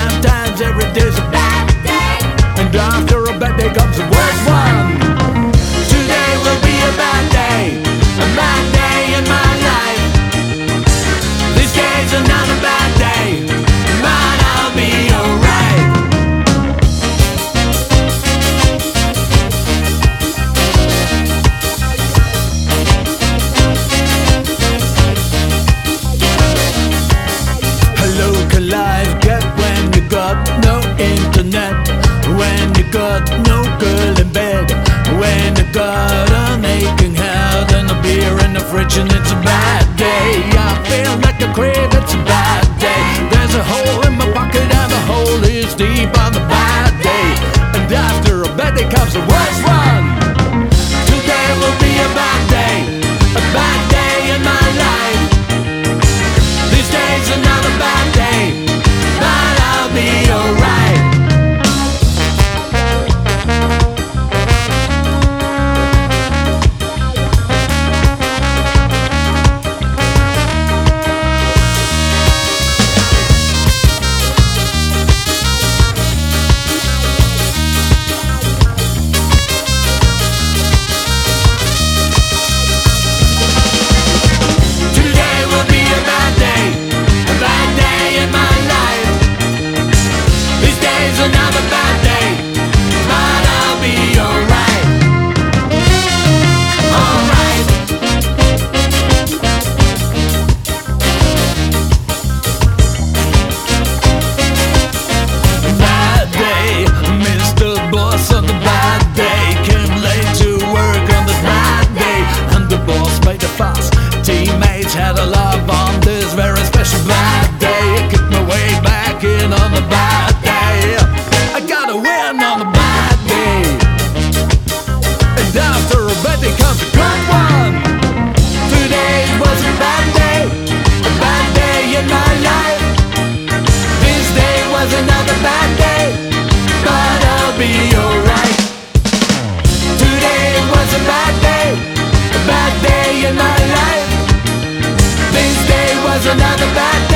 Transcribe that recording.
Sometimes every day's a bad day, and after a bad day comes the worst one. Today will be a bad day in my life. These days are not a bad day, but I'll be alright. Hello, can life get when you got no internet? When you got no girl in bed? When you got an aching head and a beer in the fridge and it's a bad day? I feel like a crib, it's a bad day. There's a hole in my pocket and the hole is deep on the bad day. And after a bad day comes the worst one. Today will be a bad day in my life. These days are not a bad day, but I'll be alright. Another bad day, but I'll be alright. Alright. Bad day, Mr. Boss on the bad day came late to work on the bad day, and the boss made a fuss. Teammates had a love on this very special bad day. It kicked my way back in on the bad day. I gotta win on a bad day, and after a bad day comes a good one. Today was a bad day in my life. This day was another bad day, but I'll be alright. Today was a bad day in my life. This day was another bad day.